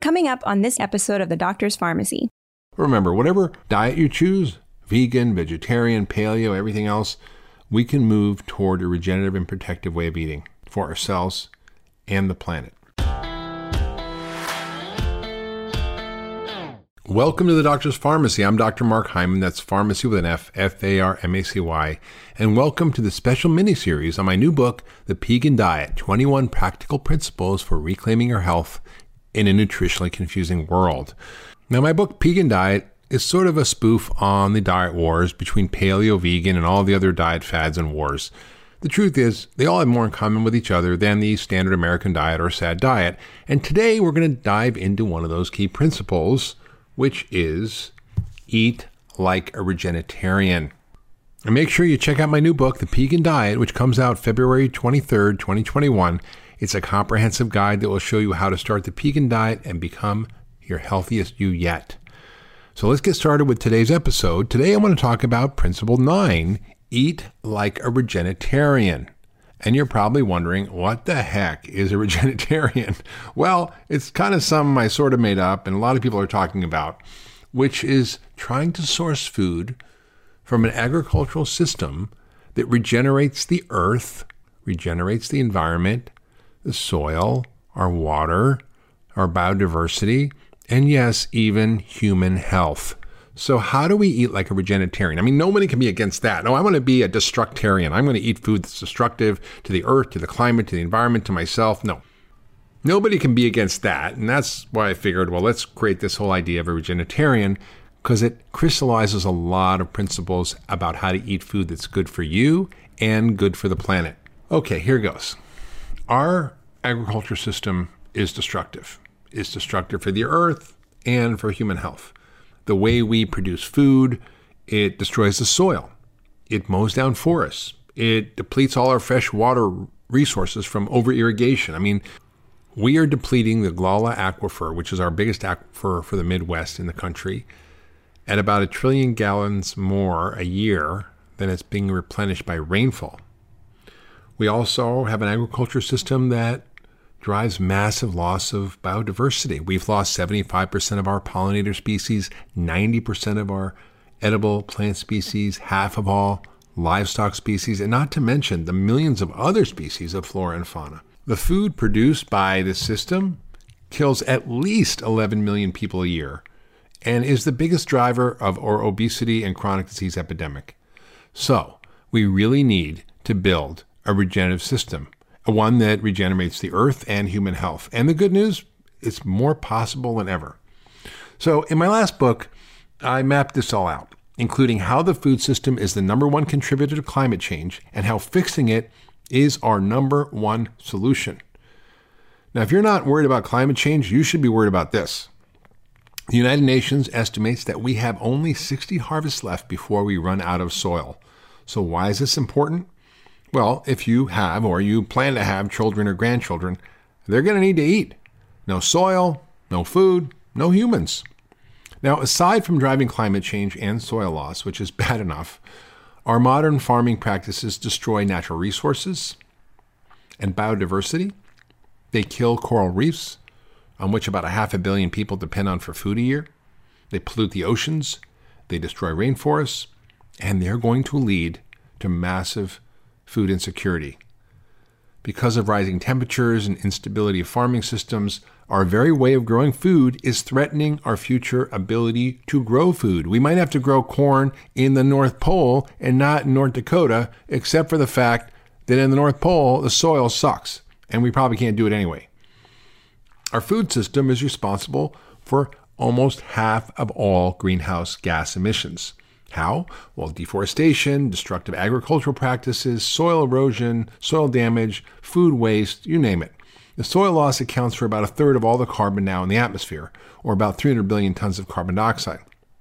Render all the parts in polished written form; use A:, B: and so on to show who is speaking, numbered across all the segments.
A: Coming up on this episode of The Doctor's Pharmacy.
B: Remember, whatever diet you choose, vegan, vegetarian, paleo, everything else, we can move toward a regenerative and protective way of eating for ourselves and the planet. Welcome to the Doctor's Pharmacy. I'm Dr. Mark Hyman. That's pharmacy with an F, F-A-R-M-A-C-Y. And welcome to the special mini-series on my new book, The Pegan Diet, 21 Practical Principles for Reclaiming Your Health in a Nutritionally Confusing World. Now, my book, Pegan Diet, is sort of a spoof on the diet wars between paleo, vegan, and all the other diet fads and wars. The truth is, they all have more in common with each other than the standard American diet or SAD diet. And today, we're going to dive into one of those key principles, which is eat like a regenetarian. And make sure you check out my new book, The Pegan Diet, which comes out February 23rd, 2021. It's a comprehensive guide that will show you how to start the Pegan Diet and become your healthiest you yet. So let's get started with today's episode. Today I want to talk about Principle 9, eat like a regenetarian. And you're probably wondering, what the heck is a regenetarian? Well, it's kind of something I sort of made up and a lot of people are talking about, which is trying to source food from an agricultural system that regenerates the earth, regenerates the environment, the soil, our water, our biodiversity, and yes, even human health. So how do we eat like a regenetarian? I mean, nobody can be against that. No, I want to be a destructarian. I'm going to eat food that's destructive to the earth, to the climate, to the environment, to myself. No. Nobody can be against that. And that's why I figured, well, let's create this whole idea of a regenetarian because it crystallizes a lot of principles about how to eat food that's good for you and good for the planet. Okay, here goes. Our agriculture system is destructive. It's destructive for the earth and for human health. The way we produce food, it destroys the soil. It mows down forests. It depletes all our fresh water resources from over-irrigation. I mean, we are depleting the Glala Aquifer, which is our biggest aquifer for the Midwest in the country, at about 1 trillion gallons more a year than it's being replenished by rainfall. We also have an agriculture system that drives massive loss of biodiversity. We've lost 75% of our pollinator species, 90% of our edible plant species, half of all livestock species, and not to mention the millions of other species of flora and fauna. The food produced by this system kills at least 11 million people a year and is the biggest driver of our obesity and chronic disease epidemic. So we really need to build a regenerative system, one that regenerates the earth and human health. And the good news, it's more possible than ever. So in my last book, I mapped this all out, including how the food system is the number one contributor to climate change and how fixing it is our number one solution. Now, if you're not worried about climate change, you should be worried about this. The United Nations estimates that we have only 60 harvests left before we run out of soil. So why is this important? Well, if you have or you plan to have children or grandchildren, they're going to need to eat. No soil, no food, no humans. Now, aside from driving climate change and soil loss, which is bad enough, our modern farming practices destroy natural resources and biodiversity. They kill coral reefs, on which about 500 million people depend on for food a year. They pollute the oceans, they destroy rainforests, and they're going to lead to massive food insecurity. Because of rising temperatures and instability of farming systems, our very way of growing food is threatening our future ability to grow food. We might have to grow corn in the North Pole and not in North Dakota, except for the fact that in the North Pole, the soil sucks, and we probably can't do it anyway. Our food system is responsible for almost half of all greenhouse gas emissions. How? Well, deforestation, destructive agricultural practices, soil erosion, soil damage, food waste, you name it. The soil loss accounts for about 1/3 of all the carbon now in the atmosphere, or about 300 billion tons of carbon dioxide.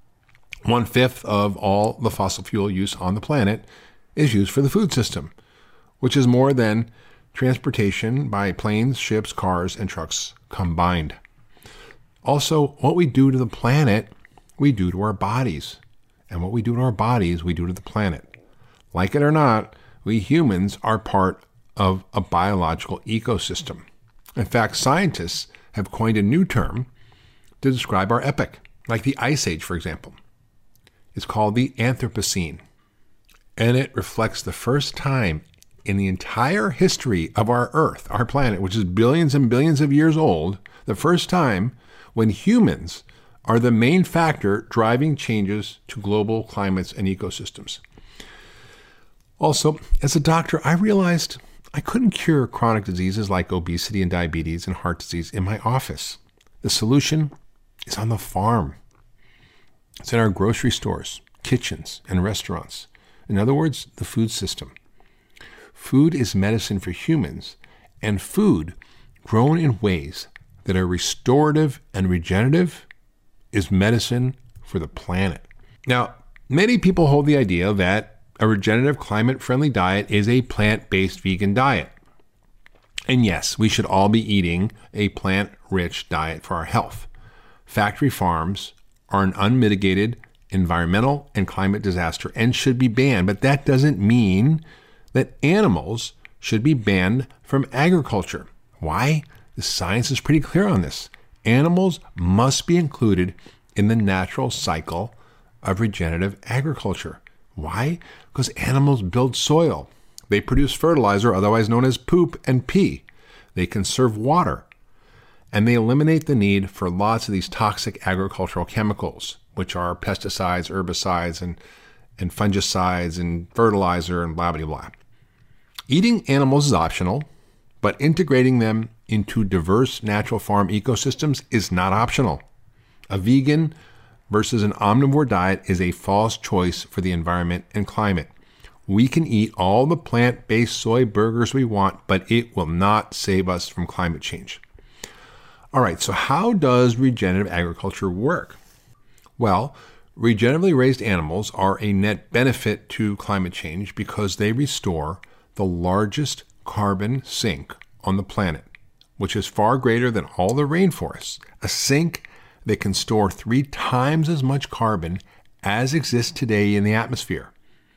B: 1/5 of all the fossil fuel use on the planet is used for the food system, which is more than transportation by planes, ships, cars, and trucks combined. Also, what we do to the planet, we do to our bodies. And what we do to our bodies, we do to the planet. Like it or not, we humans are part of a biological ecosystem. In fact, scientists have coined a new term to describe our epoch, like the Ice Age, for example. It's called the Anthropocene, and it reflects the first time in the entire history of our Earth, our planet, which is billions and billions of years old, the first time when humans are the main factor driving changes to global climates and ecosystems. Also, as a doctor, I realized I couldn't cure chronic diseases like obesity and diabetes and heart disease in my office. The solution is on the farm. It's in our grocery stores, kitchens, and restaurants. In other words, the food system. Food is medicine for humans, and food grown in ways that are restorative and regenerative is medicine for the planet. Now, many people hold the idea that a regenerative, climate-friendly diet is a plant-based vegan diet. And yes, we should all be eating a plant-rich diet for our health. Factory farms are an unmitigated environmental and climate disaster and should be banned, but that doesn't mean that animals should be banned from agriculture. Why? The science is pretty clear on this. Animals must be included in the natural cycle of regenerative agriculture. Why? Because animals build soil. They produce fertilizer, otherwise known as poop and pee. They conserve water. And they eliminate the need for lots of these toxic agricultural chemicals, which are pesticides, herbicides, and fungicides, and fertilizer, and blah, blah, blah. Eating animals is optional, but integrating them into diverse natural farm ecosystems is not optional. A vegan versus an omnivore diet is a false choice for the environment and climate. We can eat all the plant-based soy burgers we want, but it will not save us from climate change. All right, so how does regenerative agriculture work? Well, regeneratively raised animals are a net benefit to climate change because they restore the largest carbon sink on the planet, which is far greater than all the rainforests. A sink that can store 3 times as much carbon as exists today in the atmosphere.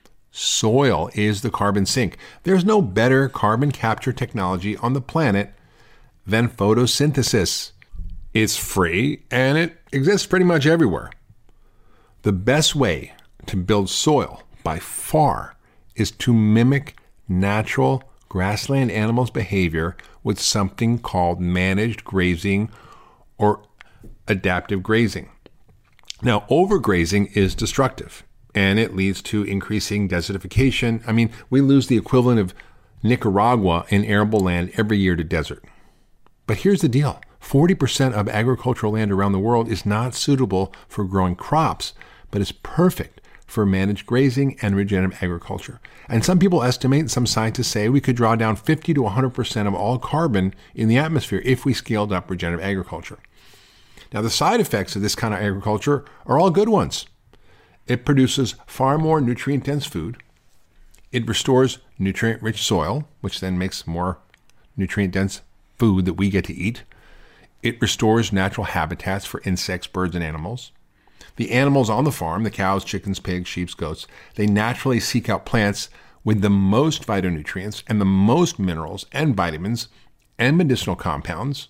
B: Soil is the carbon sink. There's no better carbon capture technology on the planet than photosynthesis. It's free and it exists pretty much everywhere. The best way to build soil by far is to mimic natural grassland animals' behavior with something called managed grazing or adaptive grazing. Now, overgrazing is destructive and it leads to increasing desertification. I mean, we lose the equivalent of Nicaragua in arable land every year to desert. But here's the deal. 40% of agricultural land around the world is not suitable for growing crops, but is perfect for managed grazing and regenerative agriculture. And some people estimate, some scientists say, we could draw down 50 to 100% of all carbon in the atmosphere if we scaled up regenerative agriculture. Now, the side effects of this kind of agriculture are all good ones. It produces far more nutrient-dense food. It restores nutrient-rich soil, which then makes more nutrient-dense food that we get to eat. It restores natural habitats for insects, birds, and animals. The animals on the farm, the cows, chickens, pigs, sheep, goats, they naturally seek out plants with the most phytonutrients and the most minerals and vitamins and medicinal compounds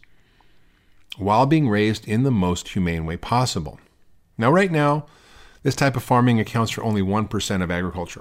B: while being raised in the most humane way possible. Now, right now, this type of farming accounts for only 1% of agriculture.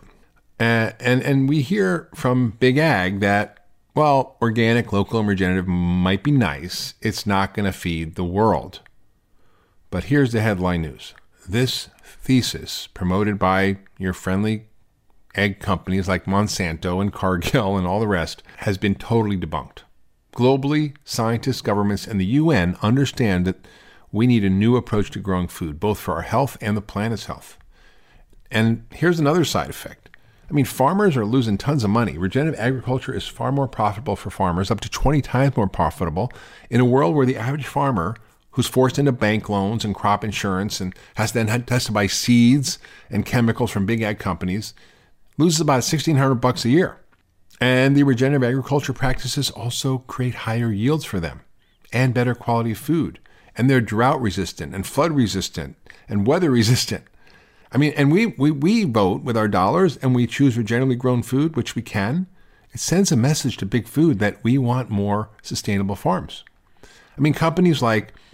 B: And we hear from Big Ag that, well, organic, local, and regenerative might be nice. It's not going to feed the world. But here's the headline news. This thesis, promoted by your friendly egg companies like Monsanto and Cargill and all the rest, has been totally debunked. Globally, scientists, governments, and the UN understand that we need a new approach to growing food, both for our health and the planet's health. And here's another side effect. I mean, farmers are losing tons of money. Regenerative agriculture is far more profitable for farmers, up to 20 times more profitable, in a world where the average farmer, who's forced into bank loans and crop insurance and has to buy seeds and chemicals from big ag companies, loses about $1,600 a year. And the regenerative agriculture practices also create higher yields for them and better quality food. And they're drought resistant and flood resistant and weather resistant. I mean, and we vote with our dollars and we choose regeneratively grown food, which we can. It sends a message to big food that we want more sustainable farms. I mean, companies like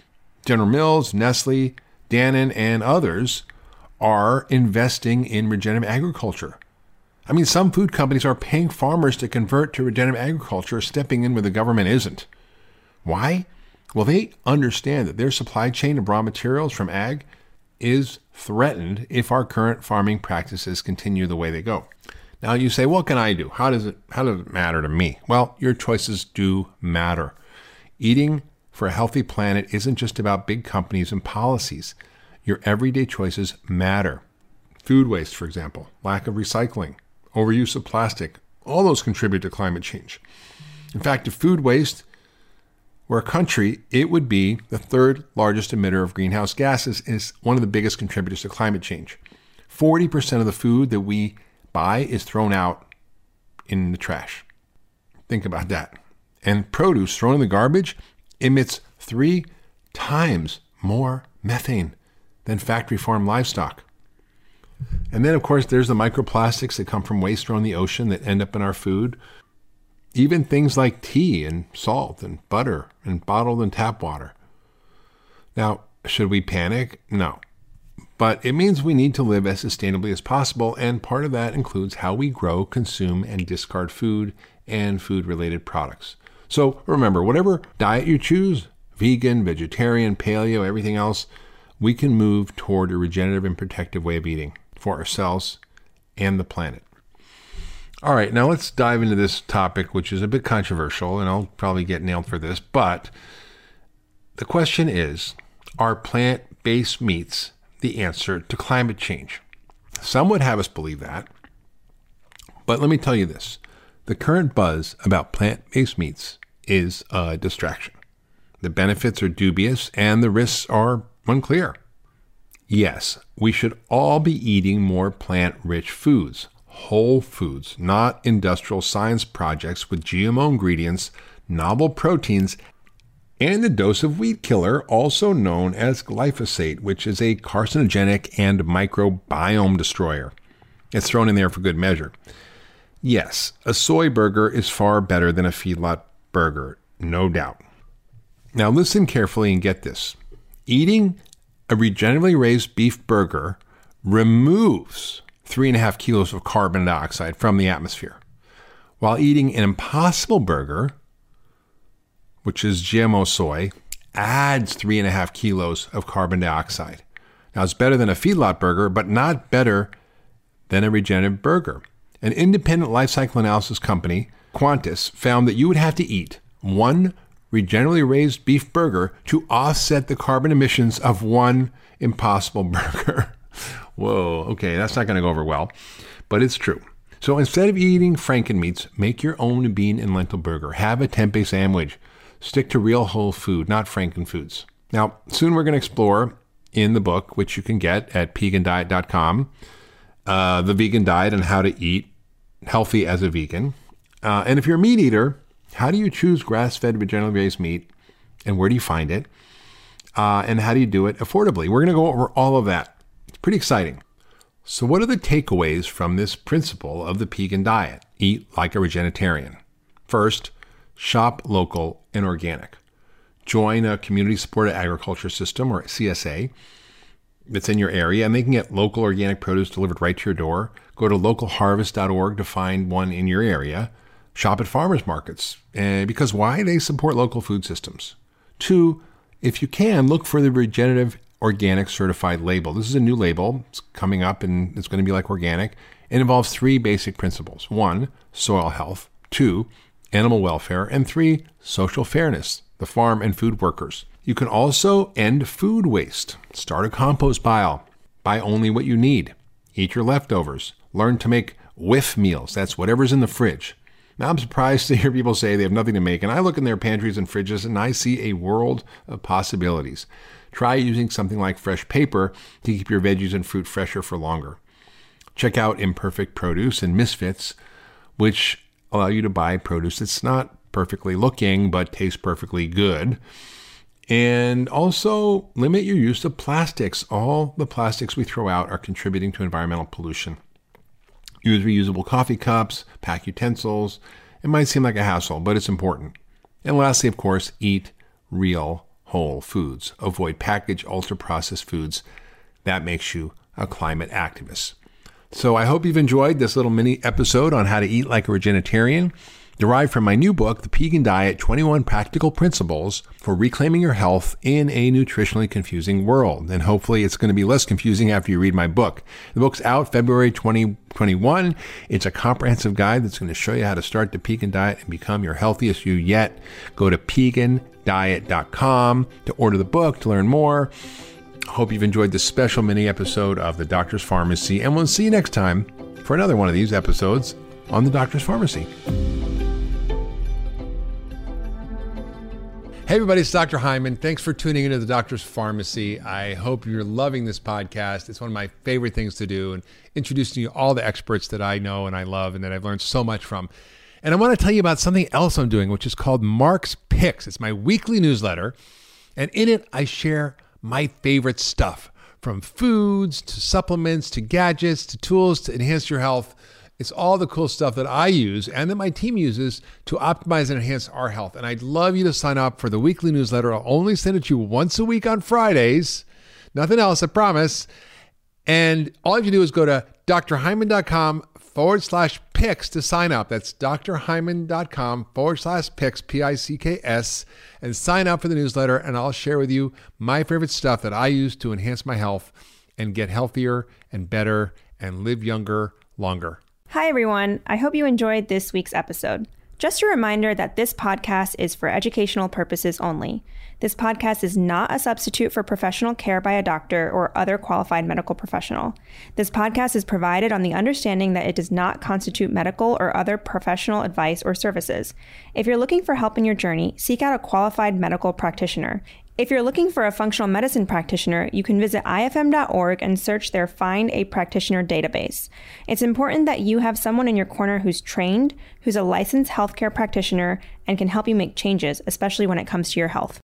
B: General Mills, Nestle, Dannon, and others are investing in regenerative agriculture. I mean, some food companies are paying farmers to convert to regenerative agriculture, stepping in where the government isn't. Why? Well, they understand that their supply chain of raw materials from ag is threatened if our current farming practices continue the way they go. Now you say, what can I do? How does it matter to me? Well, your choices do matter. Eating for a healthy planet isn't just about big companies and policies. Your everyday choices matter. Food waste, for example, lack of recycling, overuse of plastic, all those contribute to climate change. In fact, if food waste were a country, it would be the third largest emitter of greenhouse gases and is one of the biggest contributors to climate change. 40% of the food that we buy is thrown out in the trash. Think about that. And produce thrown in the garbage emits 3 times more methane than factory farm livestock. And then, of course, there's the microplastics that come from waste thrown in the ocean that end up in our food. Even things like tea and salt and butter and bottled and tap water. Now, should we panic? No. But it means we need to live as sustainably as possible, and part of that includes how we grow, consume, and discard food and food-related products. So remember, whatever diet you choose, vegan, vegetarian, paleo, everything else, we can move toward a regenerative and protective way of eating for ourselves and the planet. All right, now let's dive into this topic, which is a bit controversial, and I'll probably get nailed for this, but the question is, are plant-based meats the answer to climate change? Some would have us believe that, but let me tell you this. The current buzz about plant-based meats is a distraction. The benefits are dubious and the risks are unclear. Yes, we should all be eating more plant-rich foods, whole foods, not industrial science projects with GMO ingredients, novel proteins, and a dose of weed killer, also known as glyphosate, which is a carcinogenic and microbiome destroyer. It's thrown in there for good measure. Yes, a soy burger is far better than a feedlot burger, no doubt. Now listen carefully and get this. Eating a regeneratively raised beef burger removes 3.5 kilos of carbon dioxide from the atmosphere, while eating an Impossible Burger, which is GMO soy, adds 3.5 kilos of carbon dioxide. Now, it's better than a feedlot burger, but not better than a regenerative burger. An independent life cycle analysis company, Quantis, found that you would have to eat one regeneratively raised beef burger to offset the carbon emissions of one Impossible Burger. Whoa, okay, that's not going to go over well, but it's true. So instead of eating Frankenmeats, make your own bean and lentil burger. Have a tempeh sandwich. Stick to real whole food, not Frankenfoods. Now, soon we're going to explore in the book, which you can get at pegandiet.com, the vegan diet and how to eat healthy as a vegan. And if you're a meat eater, how do you choose grass-fed, regeneratively raised meat, and where do you find it? And how do you do it affordably? We're going to go over all of that. It's pretty exciting. So what are the takeaways from this principle of the Pegan diet? Eat like a regenitarian. First, shop local and organic. Join a community-supported agriculture system, or CSA, that's in your area, and they can get local organic produce delivered right to your door. Go to localharvest.org to find one in your area. Shop at farmers markets. Because why? They support local food systems. 2, if you can, look for the Regenerative Organic Certified label. This is a new label. It's coming up and it's going to be like organic. It involves 3 basic principles. 1, soil health. 2, animal welfare. And 3, social fairness, the farm and food workers. You can also end food waste. Start a compost pile. Buy only what you need. Eat your leftovers. Learn to make whiff meals. That's whatever's in the fridge. Now, I'm surprised to hear people say they have nothing to make, and I look in their pantries and fridges and I see a world of possibilities. Try using something like fresh paper to keep your veggies and fruit fresher for longer. Check out Imperfect Produce and Misfits, which allow you to buy produce that's not perfectly looking but tastes perfectly good. And also limit your use of plastics. All the plastics we throw out are contributing to environmental pollution. Use reusable coffee cups, pack utensils. It might seem like a hassle, but it's important. And lastly, of course, eat real whole foods. Avoid packaged, ultra-processed foods. That makes you a climate activist. So I hope you've enjoyed this little mini episode on how to eat like a regenitarian, derived from my new book, The Pegan Diet, 21 Practical Principles for Reclaiming Your Health in a Nutritionally Confusing World. And hopefully it's going to be less confusing after you read my book. The book's out February 2021. It's a comprehensive guide that's going to show you how to start the Pegan Diet and become your healthiest you yet. Go to pegandiet.com to order the book, to learn more. Hope you've enjoyed this special mini episode of The Doctor's Pharmacy, and we'll see you next time for another one of these episodes on The Doctor's Pharmacy. Hey everybody, it's Dr. Hyman. Thanks for tuning into The Doctor's Pharmacy. I hope you're loving this podcast. It's one of my favorite things to do, and introducing you to all the experts that I know and I love and that I've learned so much from. And I want to tell you about something else I'm doing, which is called Mark's Picks. It's my weekly newsletter, and in it I share my favorite stuff, from foods to supplements to gadgets to tools to enhance your health. It's all the cool stuff that I use and that my team uses to optimize and enhance our health. And I'd love you to sign up for the weekly newsletter. I'll only send it to you once a week on Fridays. Nothing else, I promise. And all you have to do is go to drhyman.com/picks to sign up. That's drhyman.com/picks, P-I-C-K-S, and sign up for the newsletter. And I'll share with you my favorite stuff that I use to enhance my health and get healthier and better and live younger, longer.
A: Hi, everyone. I hope you enjoyed this week's episode. Just a reminder that this podcast is for educational purposes only. This podcast is not a substitute for professional care by a doctor or other qualified medical professional. This podcast is provided on the understanding that it does not constitute medical or other professional advice or services. If you're looking for help in your journey, seek out a qualified medical practitioner. If you're looking for a functional medicine practitioner, you can visit ifm.org and search their Find a Practitioner database. It's important that you have someone in your corner who's trained, who's a licensed healthcare practitioner, and can help you make changes, especially when it comes to your health.